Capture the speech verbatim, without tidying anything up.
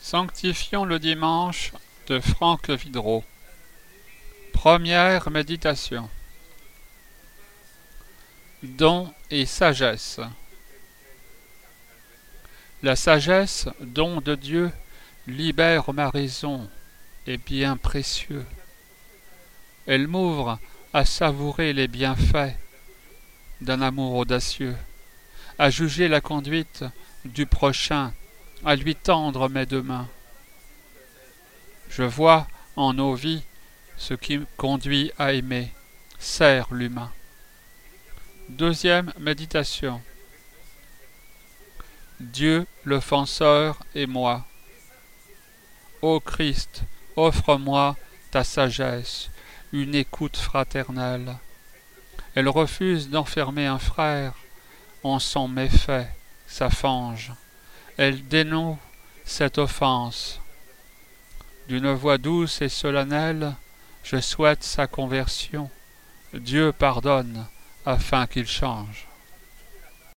Sanctifions le dimanche de Franck Vidreau. Première méditation. Don et sagesse. La sagesse, don de Dieu, libère ma raison et bien précieux. Elle m'ouvre à savourer les bienfaits d'un amour audacieux, à juger la conduite du prochain, à lui tendre mes deux mains. Je vois en nos vies ce qui conduit à aimer, sert l'humain. Deuxième méditation. Dieu l'offenseur et moi. Ô Christ, offre-moi ta sagesse, une écoute fraternelle. Elle refuse d'enfermer un frère en son méfait, sa fange. Elle dénoue cette offense. D'une voix douce et solennelle, je souhaite sa conversion. Dieu pardonne afin qu'il change.